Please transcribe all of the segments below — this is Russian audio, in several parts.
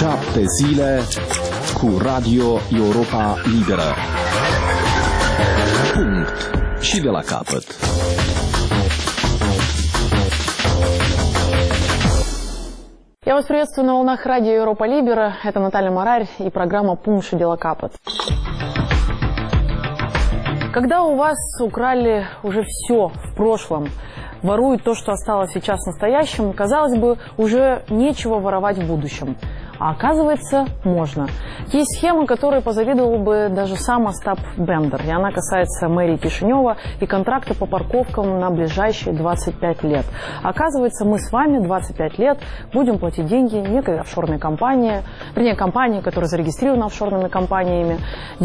7 zile cu Radio Europa Liberă. Punct. Și de la capăt. Я вас приветствую на волнах радио Европа Либера. Это Наталья Марарь и программа «Пункт și de la capăt». Когда у вас украли уже все в прошлом, воруют то, что осталось сейчас в настоящем, казалось бы, уже нечего воровать в будущем. А оказывается, можно. Есть схема, которой позавидовал бы даже сам Остап Бендер. И она касается мэрии Кишинева и контракта по парковкам на ближайшие 25 лет. Оказывается, мы с вами 25 лет будем платить деньги некой офшорной компании, вернее, компании, которая зарегистрирована офшорными компаниями.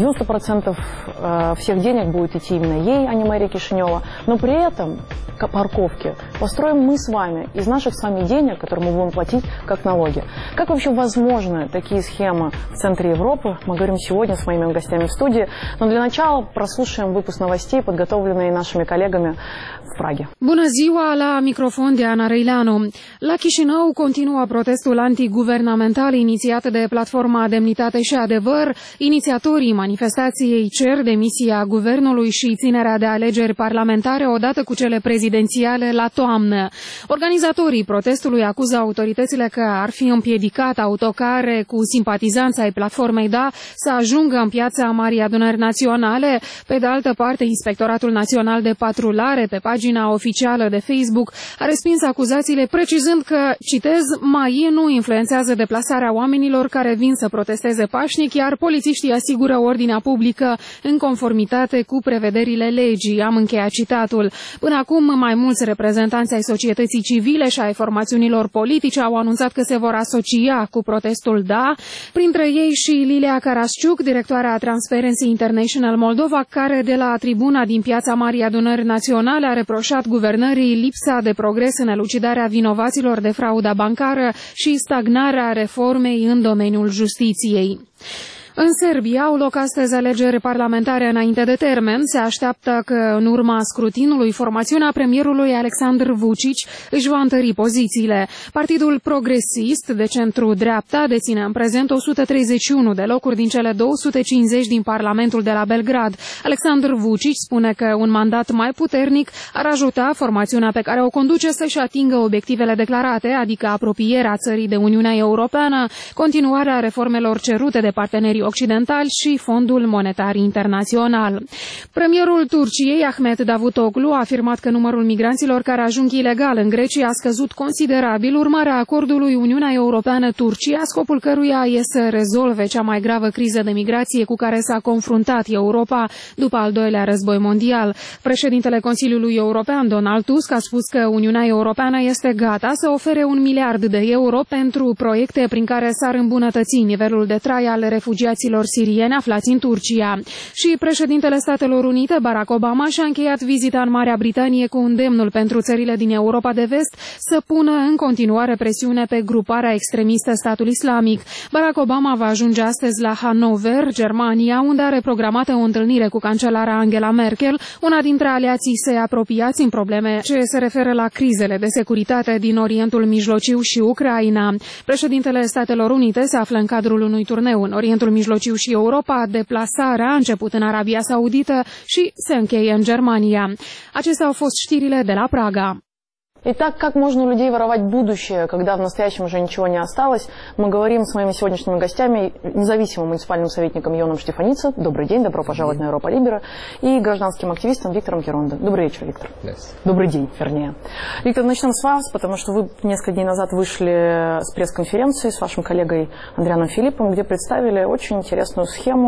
90% всех денег будет идти именно ей, а не мэрии Кишинева. Но при этом парковки построим мы с вами из наших с вами денег, которые мы будем платить как налоги. Как вообще возможны такие схемы в центре Европы? Мы говорим сегодня с моими гостями в студии. Но для начала прослушаем выпуск новостей, подготовленные нашими коллегами в Праге. Bună ziua, la microfon de Ana Reileanu. La Chișinău continuă protestul antiguvernamental inițiat de Platforma Demnitate și Adevăr. Inițiatorii manifestației cer demisia guvernului și ținerea de alegeri parlamentare odată cu cele prezidențiale la toamnă. Organizatorii protestului acuză autoritățile că ar fi împiedicat autocare cu simpatizanți ai platformei DA să ajungă în piața Marii Adunări Naționale. Pe de altă parte, Inspectoratul Național de Patrulare, pe pagina oficială de Facebook, a respins acuzațiile, precizând că, citez, MAI nu influențează deplasarea oamenilor care vin să protesteze pașnic, iar polițiștii asigură ordinea publică în conformitate cu prevederile legii. Am încheiat citatul. Până acum, mai mulți reprezentanți ai societății civile și ai formațiunilor politice au anunțat că se vor asocia cu protestul DA, printre ei și Lilia Carasciuc, directoarea Transparency International Moldova, care de la tribuna din piața Marii Adunări Naționale a reproșat guvernării lipsa de progres în elucidarea vinovaților de frauda bancară și stagnarea reformei în domeniul justiției. În Serbia au loc astăzi alegeri parlamentare înainte de termen. Se așteaptă că, în urma scrutinului, formațiunea premierului Aleksandar Vučić își va întări pozițiile. Partidul progresist de centru-dreapta deține în prezent 131 de locuri din cele 250 din Parlamentul de la Belgrad. Aleksandar Vučić spune că un mandat mai puternic ar ajuta formațiunea pe care o conduce să-și atingă obiectivele declarate, adică apropierea țării de Uniunea Europeană, continuarea reformelor cerute de partenerii occidentali și Fondul Monetar Internațional. Premierul Turciei, Ahmet Davutoglu, a afirmat că numărul migranților care ajung ilegal în Grecia a scăzut considerabil, urmarea acordului Uniunea Europeană-Turcia, scopul căruia e să rezolve cea mai gravă criză de migrație cu care s-a confruntat Europa după al doilea război mondial. Președintele Consiliului European, Donald Tusk, a spus că Uniunea Europeană este gata să ofere 1 miliard de euro pentru proiecte prin care s-ar îmbunătăți nivelul de trai al refugiaților sirieni aflați în Turcia. Și președintele Statelor Unite, Barack Obama, și-a încheiat vizita în Marea Britanie cu îndemnul pentru țările din Europa de Vest să pună în continuare presiune pe gruparea extremistă Statul Islamic. Barack Obama va ajunge astăzi la Hannover, Germania, unde are programată o întâlnire cu cancelara Angela Merkel, una dintre aliații săi apropiați în probleme ce se referă la crizele de securitate din Orientul Mijlociu și Ucraina. Președintele Statelor Unite se află în cadrul unui turneu în Orientul Mijlociu și Europa. Deplasarea a început în Arabia Saudită și se încheie în Germania. Acestea au fost știrile de la Praga. Итак, как можно у людей воровать будущее, когда в настоящем уже ничего не осталось? Мы говорим с моими сегодняшними гостями, независимым муниципальным советником Йоном Штефанице. Добрый день, добро пожаловать на Европа Либера. И гражданским активистом Виктором Херондо. Добрый вечер, Виктор. Добрый день, вернее. Виктор, начнем с вас, потому что вы несколько дней назад вышли с пресс-конференции с вашим коллегой Андрианом Филиппом, где представили очень интересную схему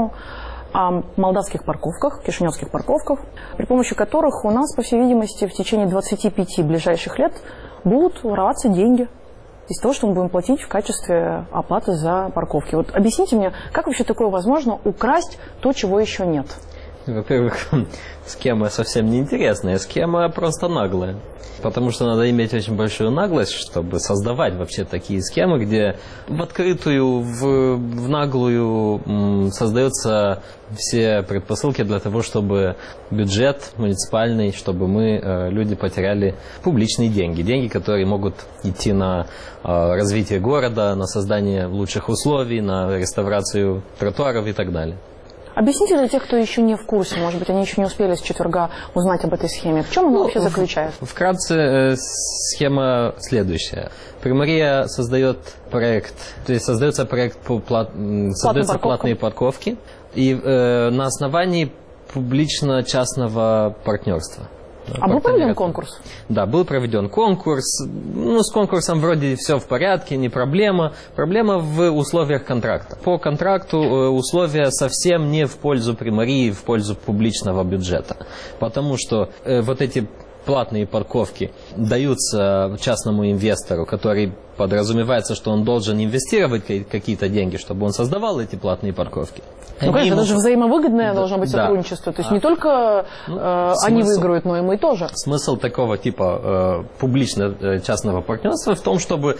о молдавских парковках, кишиневских парковках, при помощи которых у нас, по всей видимости, в течение 25 ближайших лет будут вороваться деньги из того, что мы будем платить в качестве оплаты за парковки. Вот объясните мне, как вообще такое возможно украсть то, чего еще нет? Во-первых, схема совсем неинтересная, схема просто наглая. Потому что надо иметь очень большую наглость, чтобы создавать вообще такие схемы, где в открытую, в наглую создаются все предпосылки для того, чтобы бюджет муниципальный, чтобы мы, люди, потеряли публичные деньги. Деньги, которые могут идти на развитие города, на создание лучших условий, на реставрацию тротуаров и так далее. Объясните для тех, кто еще не в курсе, может быть, они еще не успели с четверга узнать об этой схеме. В чем она вообще заключается? Вкратце схема следующая. Примария создает проект, то есть создается проект по создаются платные парковки и на основании публично-частного партнерства. А был проведен конкурс? Да, был проведен конкурс. Ну, с конкурсом вроде все в порядке, не проблема. Проблема в условиях контракта. По контракту условия совсем не в пользу примарии, в пользу публичного бюджета. Потому что вот эти платные парковки даются частному инвестору, который подразумевается, что он должен инвестировать какие-то деньги, чтобы он создавал эти платные парковки. Ну, конечно, это же взаимовыгодное должно быть сотрудничество. То есть не только они выиграют, но и мы тоже. Смысл такого типа публично-частного партнерства в том, чтобы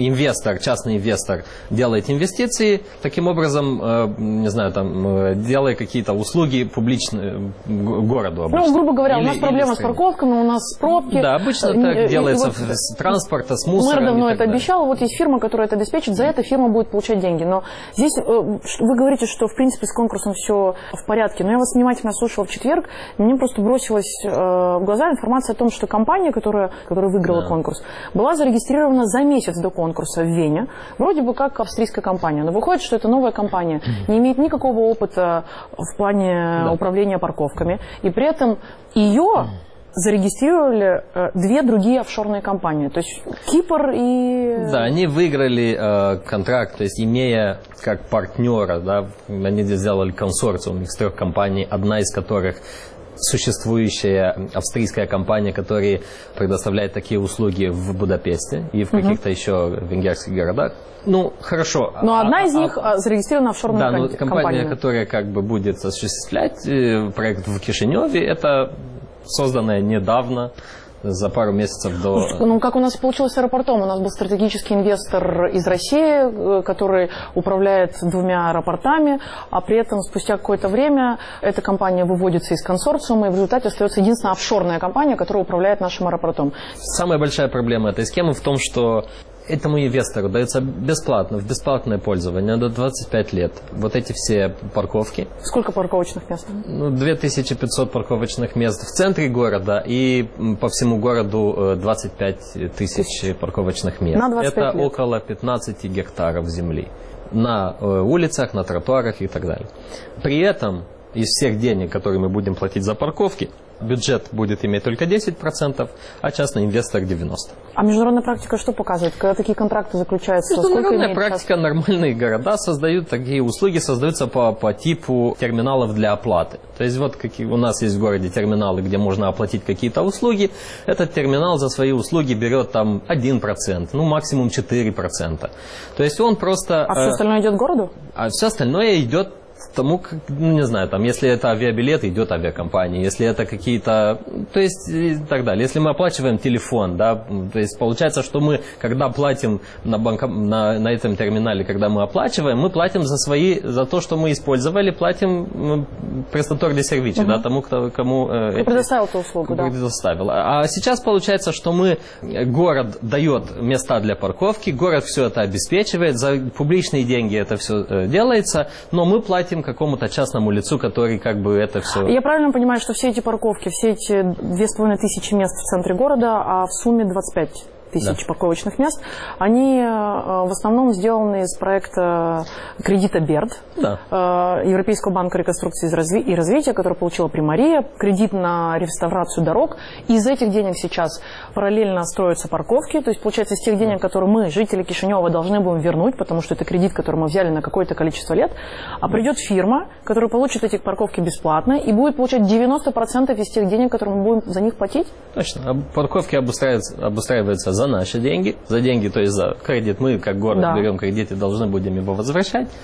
частный инвестор делает инвестиции, таким образом, не знаю, там, делая какие-то услуги публичные городу обычно. Ну, грубо говоря, у нас проблема с парковками, у нас пробки. Да, обычно так делается с транспорта, с мусором. Мэр давно это обещал, вот есть фирма, которая это обеспечит, за это фирма будет получать деньги. Но здесь вы говорите, что в принципе с конкурсом все в порядке. Но я вас внимательно слушала в четверг, и мне просто бросилась в глаза информация о том, что компания, которая выиграла конкурс, была зарегистрирована за месяц до конкурса в Вене, вроде бы как австрийская компания. Но выходит, что это новая компания, не имеет никакого опыта в плане управления парковками, и при этом ее зарегистрировали две другие офшорные компании, то есть Кипр и... Да, они выиграли контракт, то есть имея как партнера, да, они сделали консорциум из 3 компаний, одна из которых существующая австрийская компания, которая предоставляет такие услуги в Будапеште и в каких-то еще венгерских городах. Ну, хорошо. Но одна из них зарегистрирована офшорной компанией. Да, но компания, которая как бы будет осуществлять проект в Кишиневе, это созданная недавно, за пару месяцев до... Ну, как у нас получилось с аэропортом. У нас был стратегический инвестор из России, который управляет 2 аэропортами, а при этом спустя какое-то время эта компания выводится из консорциума, и в результате остается единственная офшорная компания, которая управляет нашим аэропортом. Самая большая проблема этой схемы в том, что этому инвестору дается бесплатно, в бесплатное пользование до 25 лет вот эти все парковки. Сколько парковочных мест? Ну, 2500 парковочных мест в центре города и по всему городу 25 тысяч парковочных мест. На 25 Это лет. около 15 гектаров земли. На улицах, на тротуарах и так далее. При этом из всех денег, которые мы будем платить за парковки, бюджет будет иметь только 10%, а частный инвестор 90%. А международная практика что показывает? Когда такие контракты заключаются? Международная практика, нормальные города создают такие услуги, создаются по типу терминалов для оплаты. То есть вот какие у нас есть в городе терминалы, где можно оплатить какие-то услуги. Этот терминал за свои услуги берет там 1%, ну максимум 4%. То есть он просто... А все остальное идет городу? А все остальное идет тому, ну, не знаю, там, если это авиабилеты, идет авиакомпания, если это какие-то, то есть, и так далее. Если мы оплачиваем телефон, да, то есть, получается, что мы, когда платим на этом терминале, когда мы оплачиваем, мы платим за то, что мы использовали, платим престатор де сервичи, да, тому, кому... предоставил эту услугу, да. Предоставил. А сейчас получается, что город дает места для парковки, город все это обеспечивает, за публичные деньги это все делается, но мы платим какому-то частному лицу, который как бы это все... Я правильно понимаю, что все эти парковки, все эти 2500 мест в центре города, а в сумме 25 тысяч парковочных мест, они в основном сделаны из проекта кредита БЕРД, Европейского банка реконструкции и развития, который получила Примария, кредит на реставрацию дорог. Из этих денег сейчас параллельно строятся парковки, то есть получается из тех денег, которые мы, жители Кишинева, должны будем вернуть, потому что это кредит, который мы взяли на какое-то количество лет, а придет фирма, которая получит эти парковки бесплатно и будет получать 90% из тех денег, которые мы будем за них платить? Точно. Парковки обустраиваются за наши деньги, то есть за кредит. Мы, как город, берем кредит и должны будем его возвращать.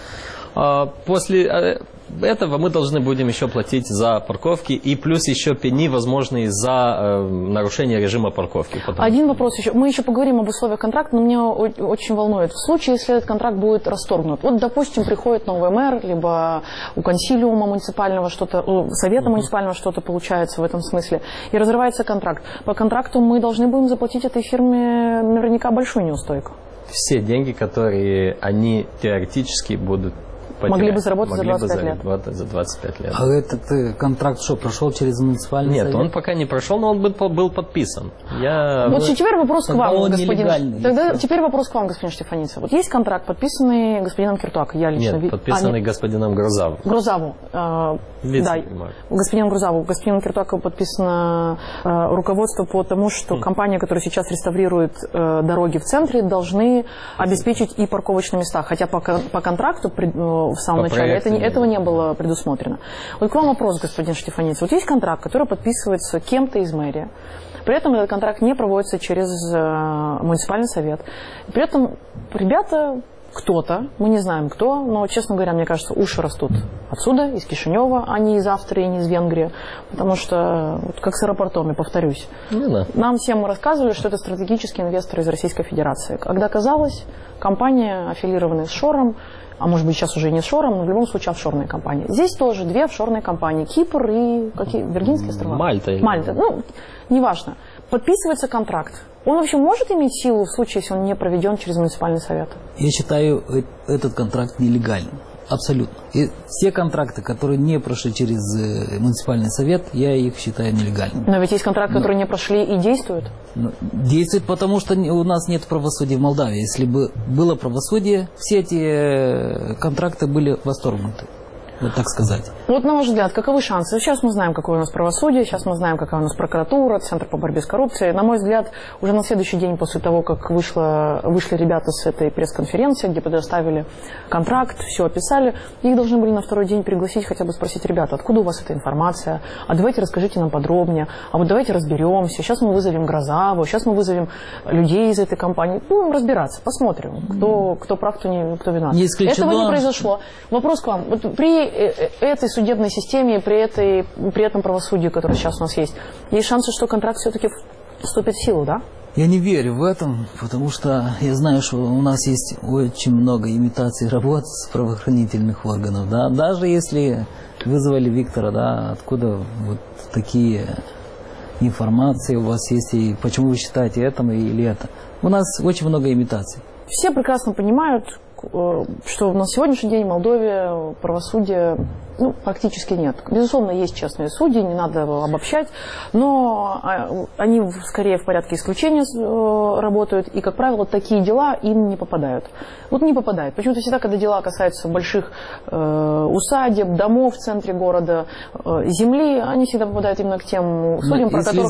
После этого мы должны будем еще платить за парковки и плюс еще пени, возможные за нарушение режима парковки. Один вопрос еще. Мы еще поговорим об условиях контракта, но меня очень волнует. В случае, если этот контракт будет расторгнут. Вот, допустим, приходит новый мэр, либо у консилиума муниципального что-то, у совета муниципального что-то получается в этом смысле, и разрывается контракт. По контракту мы должны будем заплатить этой фирме наверняка большую неустойку. Все деньги, которые они теоретически будут потерять. Могли бы заработать за 25 лет. За 25 лет. А этот контракт что, прошел через муниципальный совет? Нет, он пока не прошел, но он был подписан. Вот теперь вопрос к вам, господин. Тогда теперь вопрос к вам, господин Штефаниця. Вот есть контракт, подписанный господином Киртуак. Я лично Нет, подписанный господином Грузаву. Грузаву. Да, господином Грузаву. Господином Киртуаку подписано руководство по тому, что компания, которая сейчас реставрирует дороги в центре, должны обеспечить и парковочные места. Хотя по контракту в самом начале этого не было предусмотрено. Вот к вам вопрос, господин Штефаниця. Вот есть контракт, который подписывается кем-то из мэрии. При этом этот контракт не проводится через муниципальный совет. При этом ребята, кто-то, мы не знаем кто, но, честно говоря, мне кажется, уши растут отсюда, из Кишинева, а не из Австрии, не из Венгрии. Потому что, вот как с аэропортом, я повторюсь. Нам всем рассказывали, что это стратегический инвестор из Российской Федерации. Когда оказалось, компания, аффилированная с Шором, а может быть сейчас уже не с Шором, но в любом случае офшорные компании. Здесь тоже две офшорные компании. Кипр и какие? Виргинские острова? Мальта. Ну, неважно. Подписывается контракт. Он вообще может иметь силу в случае, если он не проведен через муниципальный совет? Я считаю этот контракт нелегальным. Абсолютно. И все контракты, которые не прошли через муниципальный совет, я их считаю нелегальными. Но ведь есть контракты, которые не прошли и действуют. Действуют, потому что у нас нет правосудия в Молдавии. Если бы было правосудие, все эти контракты были восторгнуты. Вот так сказать. Вот на ваш взгляд, каковы шансы? Сейчас мы знаем, какое у нас правосудие, сейчас мы знаем, какая у нас прокуратура, Центр по борьбе с коррупцией. На мой взгляд, уже на следующий день после того, как вышли ребята с этой пресс-конференции, где предоставили контракт, все описали, их должны были на второй день пригласить, хотя бы спросить: ребята, откуда у вас эта информация? А давайте расскажите нам подробнее. А вот давайте разберемся. Сейчас мы вызовем Грузаву, сейчас мы вызовем людей из этой компании. Будем разбираться, посмотрим, кто прав, кто виноват. Этого не произошло. Вопрос к вам. Вот при этой судебной системе, при этом правосудии, которое сейчас у нас есть шансы, что контракт все-таки вступит в силу, да? Я не верю в этом, потому что я знаю, что у нас есть очень много имитаций работ с правоохранительных органов, да, даже если вызвали Виктора, да, откуда вот такие информации у вас есть, и почему вы считаете это или это. У нас очень много имитаций. Все прекрасно понимают, что на сегодняшний день в Молдове правосудия практически нет. Безусловно, есть честные судьи, не надо обобщать, но они скорее в порядке исключения работают, и, как правило, такие дела им не попадают. Вот не попадают. Почему-то всегда, когда дела касаются больших усадеб, домов в центре города, земли, они всегда попадают именно к тем судьям,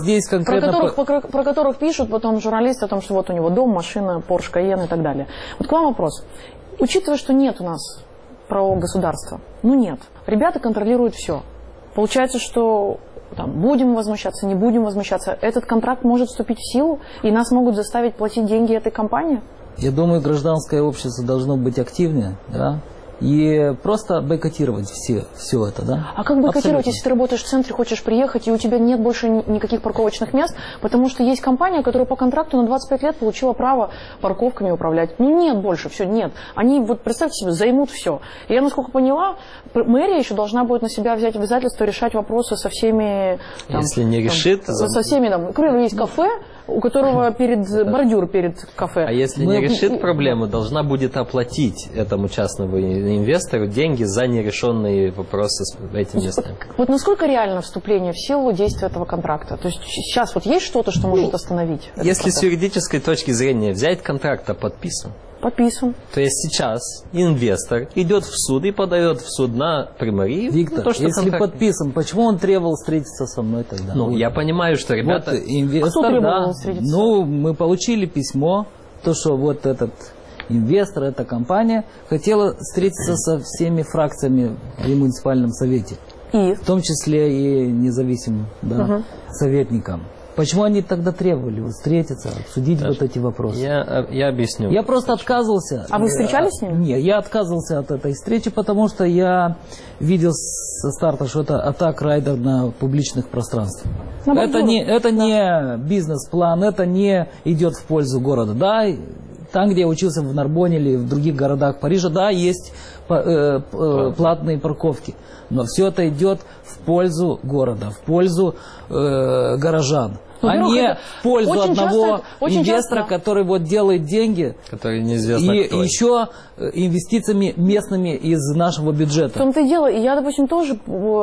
про которых пишут потом журналисты о том, что вот у него дом, машина, Porsche Cayenne и так далее. Вот к вам вопрос. Учитывая, что нет у нас правового государства, нет. Ребята контролируют все. Получается, что будем возмущаться, не будем возмущаться. Этот контракт может вступить в силу, и нас могут заставить платить деньги этой компании? Я думаю, гражданское общество должно быть активнее, да? И просто бойкотировать все это, да? А как бойкотировать, если ты работаешь в центре, хочешь приехать, и у тебя нет больше никаких парковочных мест, потому что есть компания, которая по контракту на 25 лет получила право парковками управлять. Нет больше, все, нет. Они, представьте себе, займут все. И я, насколько поняла, мэрия еще должна будет на себя взять обязательство решать вопросы со всеми... Если не решит... Со всеми, например, есть кафе, у которого бордюр перед кафе. А если не решит проблему, должна будет оплатить этому частному инвестору деньги за нерешенные вопросы с этим местом. Вот насколько реально вступление в силу действия этого контракта? То есть сейчас есть что-то, что может остановить? Если с юридической точки зрения взять контракт, подписан. Подписан. То есть сейчас инвестор идет в суд и подает в суд на примарию. Виктор, если подписан, почему он требовал встретиться со мной тогда? Я понимаю, что ребята... Инвестор, кто требовал встретиться? Мы получили письмо, что вот этот инвестор, эта компания хотела встретиться со всеми фракциями при муниципальном совете. И? В том числе и независимым советникам. Почему они тогда требовали встретиться, обсудить вот эти вопросы? Я объясню. Я просто отказывался. А вы встречались с ним? Нет, я отказывался от этой встречи, потому что я видел со старта, что это атак райдер на публичных пространствах. Это не бизнес-план, это не идет в пользу города. Да, там, где я учился в Нарбоне или в других городах Парижа, да, есть платные парковки. Но все это идет в пользу города, в пользу горожан. А не в пользу одного инвестора, который вот делает деньги, который неизвестно и кто. еще инвестициями местными из нашего бюджета. В том-то и дело. Я, допустим, тоже,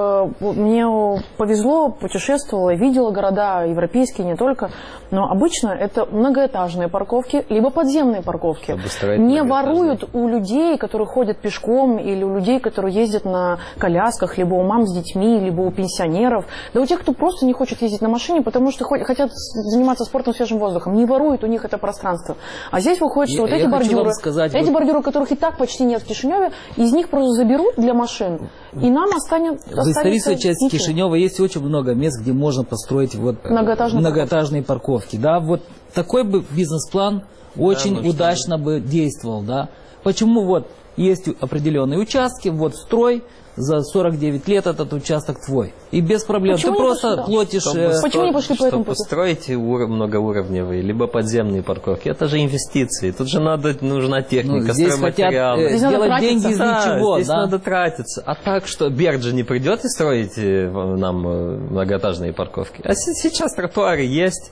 мне повезло, путешествовала, видела города европейские, не только, но обычно это многоэтажные парковки, либо подземные парковки. Не воруют у людей, которые ходят пешком, или у людей, которые ездят на колясках, либо у мам с детьми, либо у пенсионеров, да у тех, кто просто не хочет ездить на машине, потому что хотят заниматься спортом свежим воздухом. Не воруют у них это пространство. А здесь выходит, что вот эти бордюры, которых и так почти нет в Кишиневе, из них просто заберут для машин, и нам останется... В исторической части Кишинева есть очень много мест, где можно построить вот многоэтажные парковки. Да? Вот такой бы бизнес-план очень удачно бы действовал. Да? Почему вот есть определенные участки, вот строй, за 49 лет этот участок твой. И без проблем. Почему ты просто платишь... Почему не пошли по этому пути? Построите многоуровневые, либо подземные парковки. Это же инвестиции. Тут же нужна техника, стройматериалы. Здесь сделать деньги из ничего. Здесь надо тратиться. А так что Берг же не придет и строить нам многоэтажные парковки. А сейчас тротуары есть.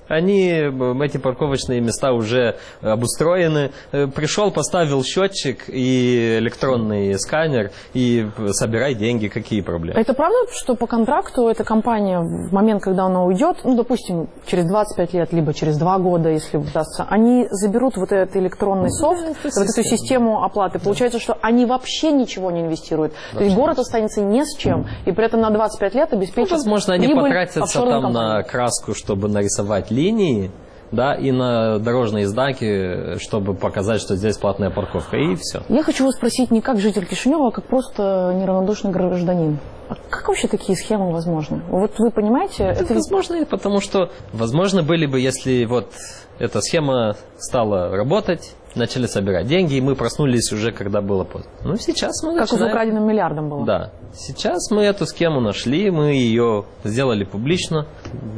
Эти парковочные места уже обустроены. Пришел, поставил счетчик и электронный сканер и собирай деньги, какие проблемы. Это правда, что по контракту эта компания в момент, когда она уйдет, ну, допустим, через 25 лет, либо через 2 года, если удастся, они заберут вот этот электронный софт, вот эту систему оплаты. Получается, что они вообще ничего не инвестируют. То есть город останется ни с чем, и при этом на 25 лет обеспечат возможно, они потратятся там на краску, чтобы нарисовать линии, да, и на дорожные знаки, чтобы показать, что здесь платная парковка, и все. Я хочу вас спросить не как житель Кишинева, а как просто неравнодушный гражданин. А как вообще такие схемы возможны? Вот вы понимаете? Это возможно, потому что возможно были бы, если вот эта схема стала работать, начали собирать деньги, и мы проснулись уже, когда было поздно. Ну, сейчас мы как с украденным миллиардом было. Да. Сейчас мы эту схему нашли, мы ее сделали публично,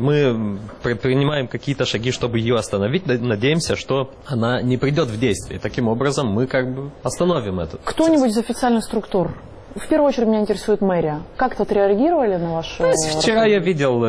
мы принимаем какие-то шаги, чтобы ее остановить, надеемся, что она не придет в действие. Таким образом, мы как бы остановим это. Кто-нибудь из официальных структур? В первую очередь меня интересует мэрия. Как-то отреагировали на ваши... Вчера я видел,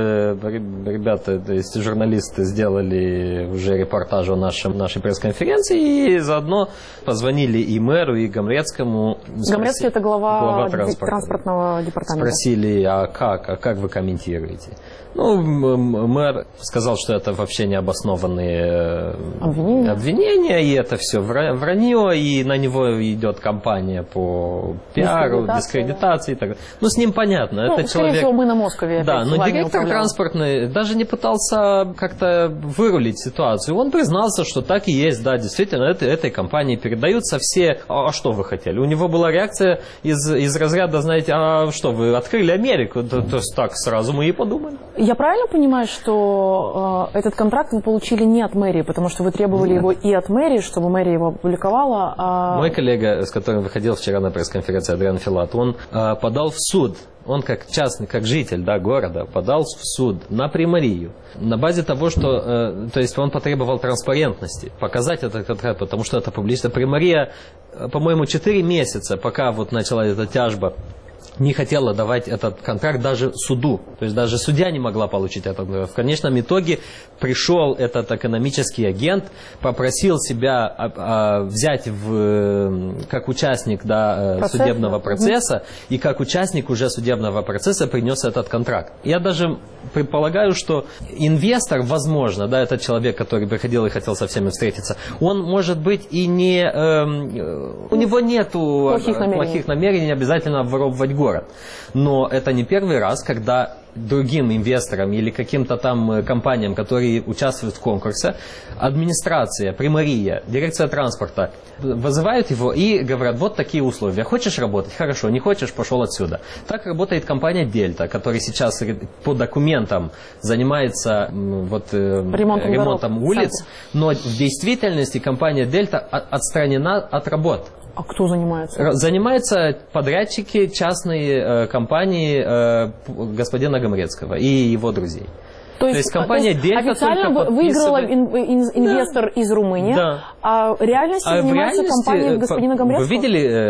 ребята, то есть журналисты сделали уже репортаж о нашей пресс-конференции и заодно позвонили и мэру, и Гамлецкому. Гамлецкий — это глава транспортного департамента. Спросили, а как вы комментируете? Ну, мэр сказал, что это вообще необоснованные обвинения, и это все вранье, и на него идет кампания по пиару, дискредитации и так далее. Ну, с ним понятно. Ну, это скорее всего, мы на Москове. Да, но директор транспортный даже не пытался как-то вырулить ситуацию. Он признался, что так и есть, да, действительно, этой компании передаются все... А что вы хотели? У него была реакция из разряда, знаете, а что, вы открыли Америку? То есть так сразу мы и подумали. Я правильно понимаю, что этот контракт вы получили не от мэрии, потому что вы требовали его и от мэрии, чтобы мэрия его опубликовала? Мой коллега, с которым выходил вчера на пресс-конференции, Адриан Филат, он подал в суд. Он как частный, как житель города, подал в суд на примарию. На базе того, что... то есть он потребовал транспарентности, показать этот контракт, потому что это публично. Примария, по-моему, 4 месяца, пока вот начала эта тяжба, не хотела давать этот контракт даже суду. То есть даже судья не могла получить этот контракт. В конечном итоге пришел этот экономический агент, попросил себя взять как участник судебного процесса, и как участник уже судебного процесса принес этот контракт. Я даже предполагаю, что инвестор, возможно, этот человек, который приходил и хотел со всеми встретиться, он, может быть, и не... у него нету плохих намерений обязательно обворовывать город. город. Но это не первый раз, когда другим инвесторам или каким-то там компаниям, которые участвуют в конкурсе, администрация, примария, дирекция транспорта вызывают его и говорят, вот такие условия. Хочешь работать? Хорошо. Не хочешь? Пошел отсюда. Так работает компания «Дельта», которая сейчас по документам занимается ремонтом улиц, но в действительности компания «Дельта» отстранена от работ. А кто занимается? Занимаются подрядчики, частные компании господина Гомрецкого и его друзей. То есть компания «Дельта» официально выиграла инвестор из Румынии, а в реальности занимается компания господина Гомрецкого? Вы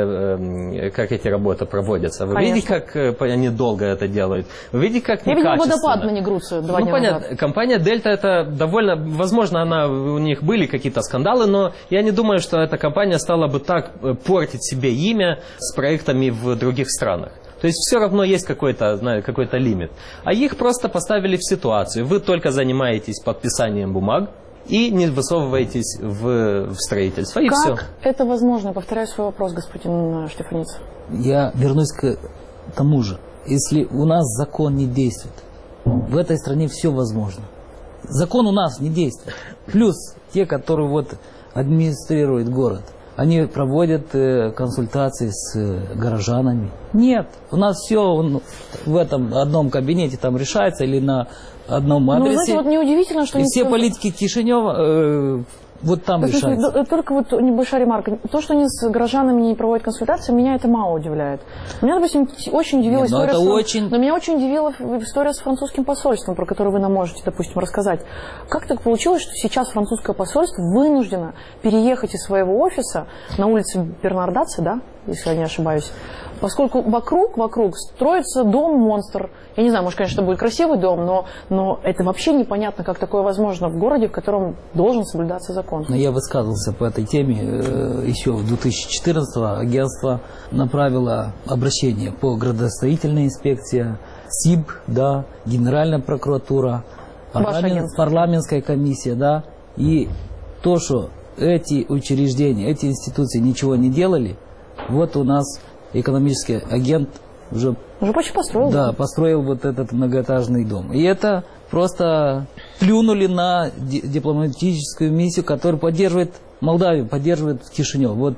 видели, как эти работы проводятся? Вы видите, как они долго это делают? Вы видите, как некачественно? Я видела водопад на Негруцию 2 дня назад. Компания «Дельта» это довольно... Возможно, у них были какие-то скандалы, но я не думаю, что эта компания стала бы так портить себе имя с проектами в других странах. То есть все равно есть какой-то лимит. А их просто поставили в ситуацию. Вы только занимаетесь подписанием бумаг и не высовываетесь в строительство. И все. Как это возможно? Повторяю свой вопрос, господин Штефаниц. Я вернусь к тому же. Если у нас закон не действует, в этой стране все возможно. Закон у нас не действует. Плюс те, которые администрируют город, они проводят консультации с горожанами. Нет, у нас все в этом одном кабинете там решается или на одном адресе. Ну, знаете, неудивительно, что... И все политики Кишинева там решаются. Только небольшая ремарка. То, что они с горожанами не проводят консультации, меня это мало удивляет. Меня, допустим, очень удивила история... Но меня очень удивила история с французским посольством, про которую вы нам можете, допустим, рассказать. Как так получилось, что сейчас французское посольство вынуждено переехать из своего офиса на улице Бернардаци, да, если я не ошибаюсь, поскольку вокруг строится дом-монстр. Я не знаю, может, конечно, это будет красивый дом, но это вообще непонятно, как такое возможно в городе, в котором должен соблюдаться закон. Я высказывался по этой теме еще в 2014-го. Агентство направило обращение по градостроительной инспекции, СИБ, да, Генеральная прокуратура, парламентская комиссия, да. И то, что эти учреждения, эти институции ничего не делали, вот у нас экономический агент уже почти построил. Да, построил этот многоэтажный дом. И это просто плюнули на дипломатическую миссию, которая поддерживает Молдавию, поддерживает Кишинев. Вот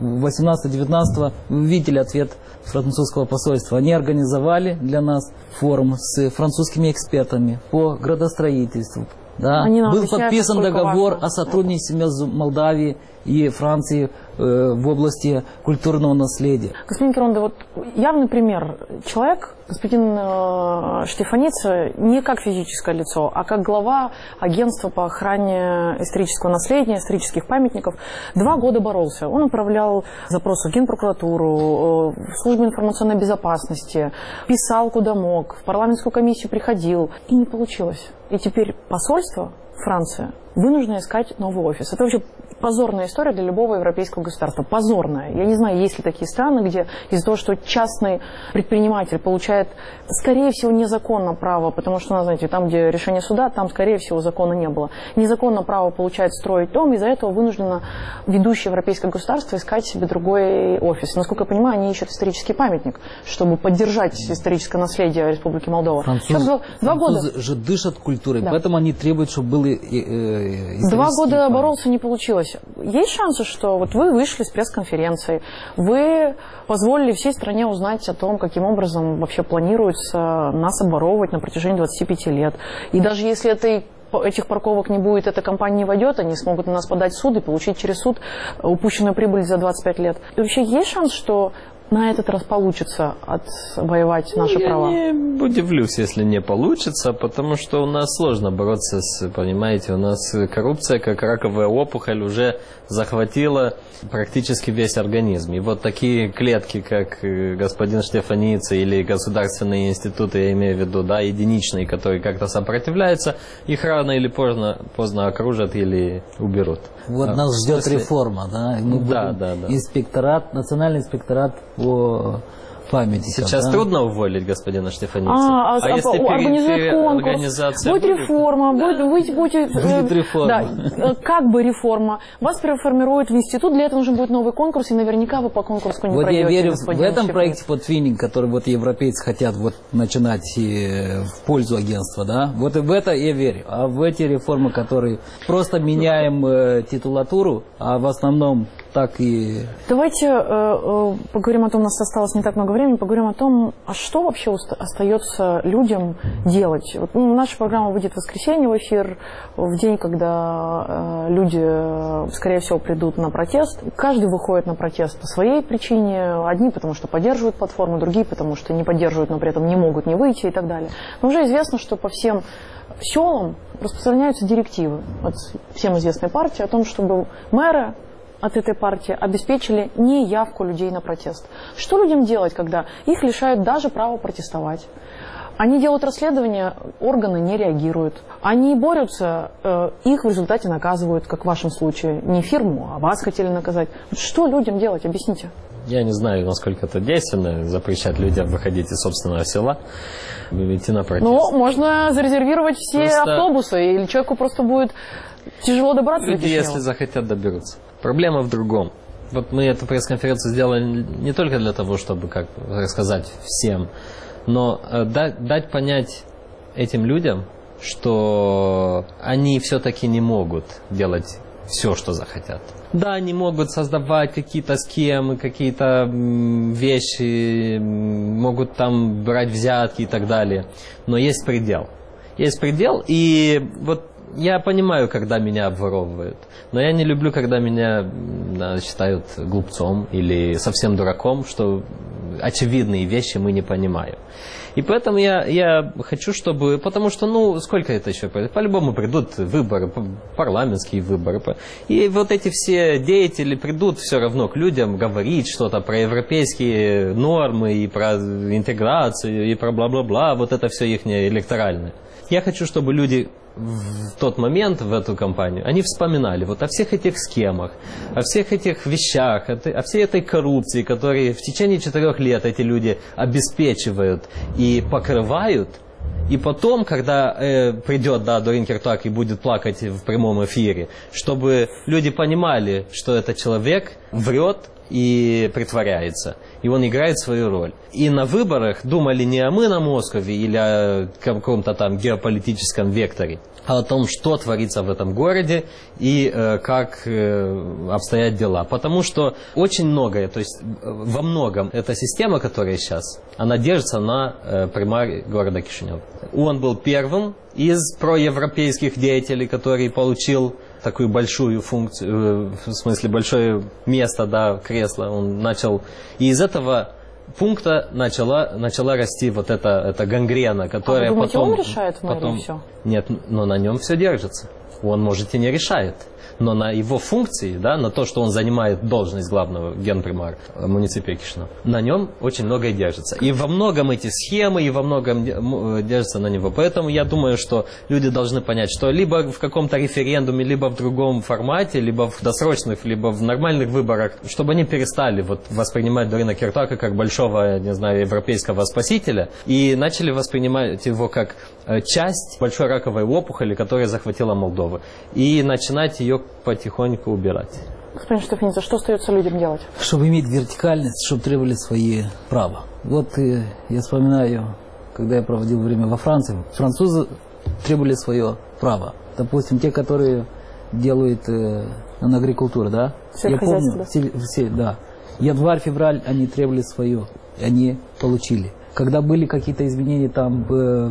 18-19 вы видели ответ французского посольства. Они организовали для нас форум с французскими экспертами по градостроительству. Да. Был подписан договор о сотрудничестве между Молдавией и Францией в области культурного наследия. Господин Керонда, явный пример. Человек, господин Штефаниц, не как физическое лицо, а как глава агентства по охране исторического наследия, исторических памятников, 2 года боролся. Он отправлял запросы в Генпрокуратуру, в службу информационной безопасности, писал куда мог, в парламентскую комиссию приходил. И не получилось. И теперь посольство Франции вынуждено искать новый офис. Это вообще позорная история для любого европейского государства. Позорная. Я не знаю, есть ли такие страны, где из-за того, что частный предприниматель получает, скорее всего, незаконно право, потому что, знаете, там, где решение суда, там, скорее всего, закона не было. Незаконно право получает строить дом, из-за этого вынуждено ведущее европейское государство искать себе другой офис. Насколько я понимаю, они ищут исторический памятник, чтобы поддержать историческое наследие Республики Молдова. Французы же дышат культурой, да. Поэтому они требуют, чтобы был 2 года боролся, не получилось. Есть шансы, что вы вышли с пресс-конференции, вы позволили всей стране узнать о том, каким образом вообще планируется нас обворовывать на протяжении 25 лет. И даже если этих парковок не будет, эта компания не войдет, они смогут на нас подать в суд и получить через суд упущенную прибыль за 25 лет. И вообще есть шанс, что на этот раз получится отвоевать наши права? Я не удивлюсь, если не получится, потому что у нас сложно бороться понимаете, у нас коррупция, как раковая опухоль, уже захватила практически весь организм. И вот такие клетки, как господин Штефаниц или государственные институты, я имею в виду, да, единичные, которые как-то сопротивляются, их рано или поздно окружат или уберут. Вот нас ждет реформа, да? Мы будем Национальный инспекторат по памяти. Сейчас да? трудно уволить господина Штефаницу. Если организует конкурс, будет реформа, будет реформа. Да, как бы реформа. Вас переформируют в институт, для этого нужен будет новый конкурс, и наверняка вы по конкурсу не пройдете. Вот я верю в этом проекте по твиннинг, который вот европейцы хотят вот начинать в пользу агентства, да, вот в это я верю. А в эти реформы, которые просто меняем титулатуру, а в основном так и... Давайте поговорим о том, у нас осталось не так много времени, поговорим о том, а что вообще остается людям делать. Вот, наша программа выйдет в воскресенье в эфир, в день, когда люди, скорее всего, придут на протест. Каждый выходит на протест по своей причине. Одни, потому что поддерживают платформу, другие, потому что не поддерживают, но при этом не могут не выйти и так далее. Но уже известно, что по всем селам распространяются директивы от всем известной партии о том, чтобы мэры от этой партии обеспечили неявку людей на протест. Что людям делать, когда их лишают даже права протестовать? Они делают расследование, органы не реагируют. Они борются, их в результате наказывают, как в вашем случае. Не фирму, а вас хотели наказать. Что людям делать? Объясните. Я не знаю, насколько это действенно, запрещать людям выходить из собственного села, идти на протест. Ну, можно зарезервировать все автобусы, или человеку просто будет тяжело добраться до Кишинева. Если захотят, доберутся. Проблема в другом. Вот мы эту пресс-конференцию сделали не только для того, чтобы как рассказать всем, но дать понять этим людям, что они все-таки не могут делать все, что захотят. Да, они могут создавать какие-то схемы, какие-то вещи, могут там брать взятки и так далее, но есть предел. Есть предел, и вот я понимаю, когда меня обворовывают, но я не люблю, когда меня считают глупцом или совсем дураком, что очевидные вещи мы не понимаем. И поэтому я хочу, чтобы... Потому что, сколько это еще пройдет? По-любому придут выборы, парламентские выборы. И вот эти все деятели придут все равно к людям говорить что-то про европейские нормы, и про интеграцию, и про бла-бла-бла. Вот это все их электоральное. Я хочу, чтобы люди в тот момент, в эту кампанию, они вспоминали вот о всех этих схемах, о всех этих вещах, о всей этой коррупции, которые в течение 4 лет эти люди обеспечивают и покрывают. И потом, когда придет Дорин Кертак и будет плакать в прямом эфире, чтобы люди понимали, что этот человек врет и притворяется, и он играет свою роль. И на выборах думали не о мы на Москве или о каком-то там геополитическом векторе, а о том, что творится в этом городе и как обстоят дела. Потому что очень многое, то есть во многом эта система, которая сейчас, она держится на примаре города Кишинев. Он был первым из проевропейских деятелей, который получил такую большую функцию, в смысле большое место, кресло. Он начал, и из этого пункта начала расти вот эта гангрена, которая вы думаете, потом... он решает в мэрии все? Нет, но на нем все держится. Он, может, и не решает. Но на его функции, на то, что он занимает должность главного генпримара муниципия Кишинев, на нем очень многое держится. И во многом эти схемы, и во многом держатся на него. Поэтому я думаю, что люди должны понять, что либо в каком-то референдуме, либо в другом формате, либо в досрочных, либо в нормальных выборах, чтобы они перестали воспринимать Дорина Кертака как большого, не знаю, европейского спасителя, и начали воспринимать его как часть большой раковой опухоли, которая захватила Молдову, и начинать ее потихоньку убирать. Господин Штефаница, что остается людям делать? Чтобы иметь вертикальность, чтобы требовали свои права. Вот я вспоминаю, когда я проводил время во Франции, французы требовали свое право. Допустим, те, которые делают на агрикультуру, я помню, январь-февраль они требовали свое, и они получили. Когда были какие-то изменения там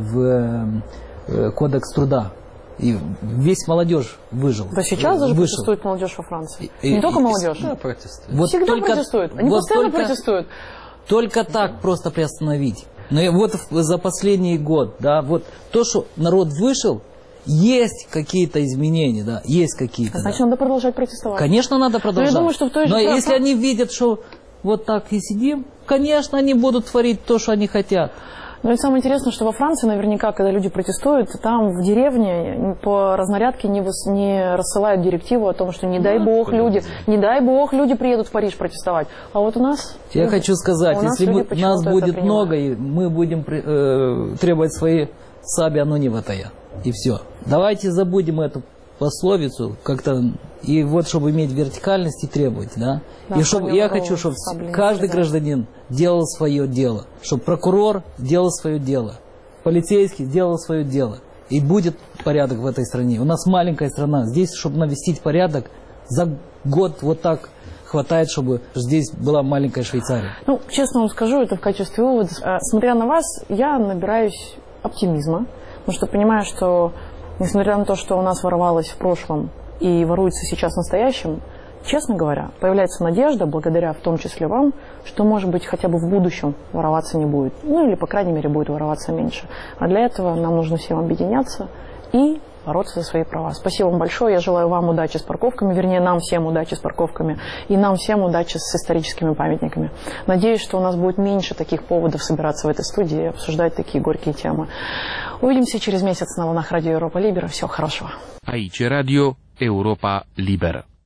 в кодекс труда, и весь молодежь выжил. Да сейчас даже протестует молодежь во Франции. Не только молодежь. Да, протестует. Всегда протестуют. Они постоянно протестуют. Только так просто приостановить. Но вот за последний год, вот то, что народ вышел, есть какие-то изменения, есть какие-то. Значит, надо продолжать протестовать. Конечно, надо продолжать. Но я думаю, что в той же если они видят, что вот так и сидим, конечно, они будут творить то, что они хотят. Ну и самое интересное, что во Франции наверняка, когда люди протестуют, там в деревне по разнарядке не рассылают директиву о том, что не дай бог люди приедут в Париж протестовать. А вот у нас... Я хочу сказать, если нас будет много, и мы будем требовать свои саби, оно не ватая. И все. Давайте забудем эту пословицу как-то, и вот чтобы иметь вертикальность и требовать, да? И чтобы, я хочу, чтобы каждый гражданин делал свое дело, чтобы прокурор делал свое дело, полицейский делал свое дело, и будет порядок в этой стране. У нас маленькая страна, здесь, чтобы навести порядок, за год вот так хватает, чтобы здесь была маленькая Швейцария. Ну, честно вам скажу, это в качестве вывода. Смотря на вас, я набираюсь оптимизма, потому что понимаю, что несмотря на то, что у нас воровалось в прошлом и воруется сейчас в настоящем, честно говоря, появляется надежда, благодаря в том числе вам, что, может быть, хотя бы в будущем вороваться не будет. Ну, или, по крайней мере, будет вороваться меньше. А для этого нам нужно всем объединяться и бороться за свои права. Спасибо вам большое. Я желаю вам удачи с парковками, вернее, нам всем удачи с парковками и нам всем удачи с историческими памятниками. Надеюсь, что у нас будет меньше таких поводов собираться в этой студии и обсуждать такие горькие темы. Увидимся через месяц на волнах Радио Европа Либера. Всего хорошего. Aici Radio Europa Liberă.